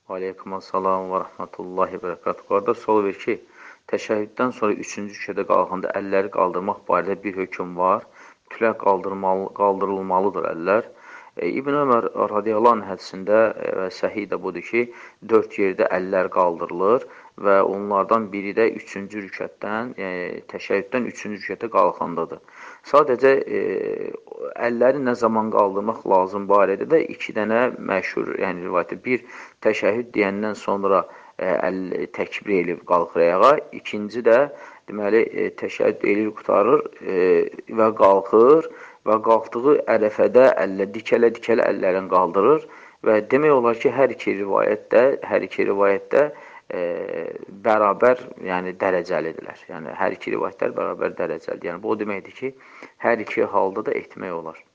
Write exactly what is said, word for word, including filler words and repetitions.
Aleykümselam və rəhmətullahi və bərəkatuhu. Qardaş, sual verir ki, təşəhhüddən sonra üçüncü rükətə qalxanda əlləri qaldırmaq barədə bir hökm var. Mütləq qaldırmalı, qaldırılmalıdır əllər. E, İbn Ömər radiyallahu anh hədisində e, və səhih də budur ki, dörd yerdə əllər qaldırılır və onlardan biri də üçüncü rükətdən, yəni təşəhhüddən üçüncü rükətə qalxandadır. Sadəcə e, əlləri nə zaman qaldırmaq lazım barədə də iki dənə məşhur, yəni rivayətdə bir təşəhhüd deyəndən sonra e, əl təkbir elib qalxır ayağa, ikinci də deməli e, təşəhhüd elib qutarır e, və qalxır və qalxdığı ərəfədə əllə dikələ-dikələ əllərini qaldırır və demək olar ki, hər iki rivayətdə, hər iki rivayətdə e, bərabər, yəni dərəcəlidirlər. Yəni hər iki rivayətlər bərabər dərəcəlidir. Yəni bu o deməkdir ki, hər iki halda da etmək olar.